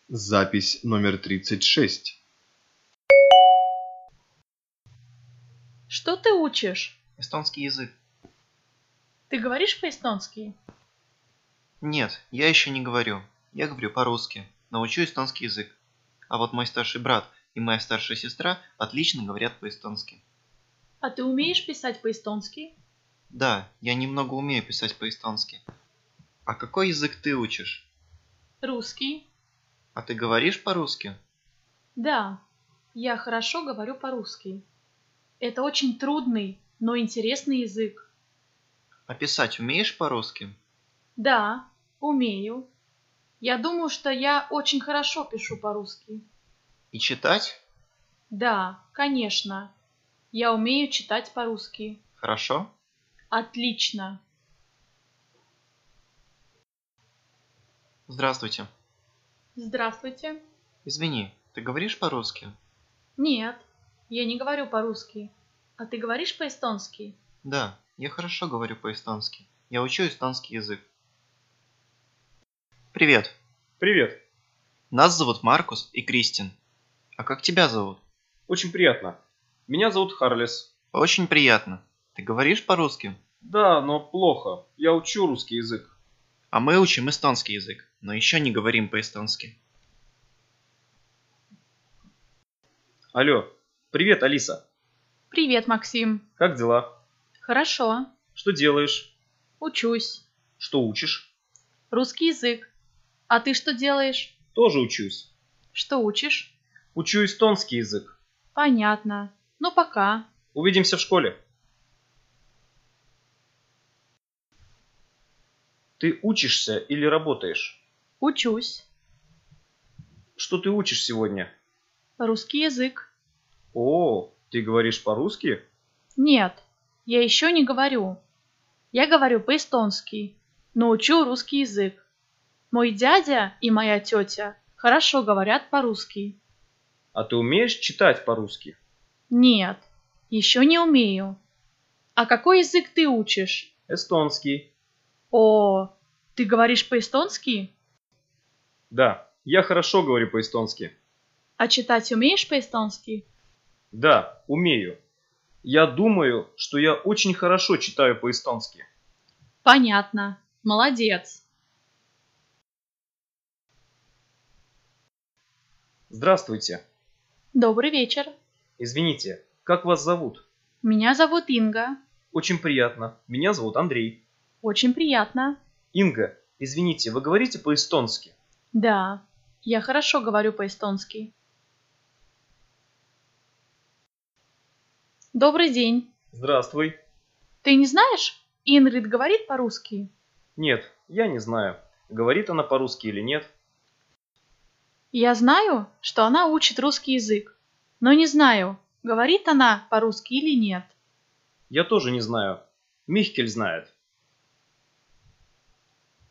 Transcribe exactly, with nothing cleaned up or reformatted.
Запись номер тридцать шесть. Что ты учишь? Эстонский язык. Ты говоришь по-эстонски? Нет, я еще не говорю. Я говорю по-русски, но учу эстонский язык. А вот мой старший брат и моя старшая сестра отлично говорят по-эстонски. А ты умеешь писать по-эстонски? Да, я немного умею писать по-эстонски. А какой язык ты учишь? Русский? А ты говоришь по-русски? Да, я хорошо говорю по-русски. Это очень трудный, но интересный язык. А писать умеешь по-русски? Да, умею. Я думаю, что я очень хорошо пишу по-русски. И читать? Да, конечно. Я умею читать по-русски. Хорошо? Отлично. Здравствуйте. Здравствуйте. Извини, ты говоришь по-русски? Нет, я не говорю по-русски. А ты говоришь по-эстонски? Да, я хорошо говорю по-эстонски. Я учу эстонский язык. Привет. Привет. Нас зовут Маркус и Кристин. А как тебя зовут? Очень приятно. Меня зовут Харлес. Очень приятно. Ты говоришь по-русски? Да, но плохо. Я учу русский язык. А мы учим эстонский язык, но еще не говорим по-эстонски. Алло. Привет, Алиса. Привет, Максим. Как дела? Хорошо. Что делаешь? Учусь. Что учишь? Русский язык. А ты что делаешь? Тоже учусь. Что учишь? Учу эстонский язык. Понятно. Ну, пока. Увидимся в школе. Ты учишься или работаешь? Учусь. Что ты учишь сегодня? Русский язык. О, ты говоришь по-русски? Нет, я еще не говорю. Я говорю по-эстонски, но учу русский язык. Мой дядя и моя тетя хорошо говорят по-русски. А ты умеешь читать по-русски? Нет, еще не умею. А какой язык ты учишь? Эстонский. О, ты говоришь по-эстонски? Да, я хорошо говорю по-эстонски. А читать умеешь по-эстонски? Да, умею. Я думаю, что я очень хорошо читаю по-эстонски. Понятно. Молодец. Здравствуйте. Добрый вечер. Извините, как вас зовут? Меня зовут Инга. Очень приятно. Меня зовут Андрей. Очень приятно. Инга, извините, вы говорите по-эстонски? Да, я хорошо говорю по-эстонски. Добрый день. Здравствуй. Ты не знаешь, Ингрид говорит по-русски? Нет, я не знаю, говорит она по-русски или нет. Я знаю, что она учит русский язык, но не знаю, говорит она по-русски или нет. Я тоже не знаю. Михкель знает.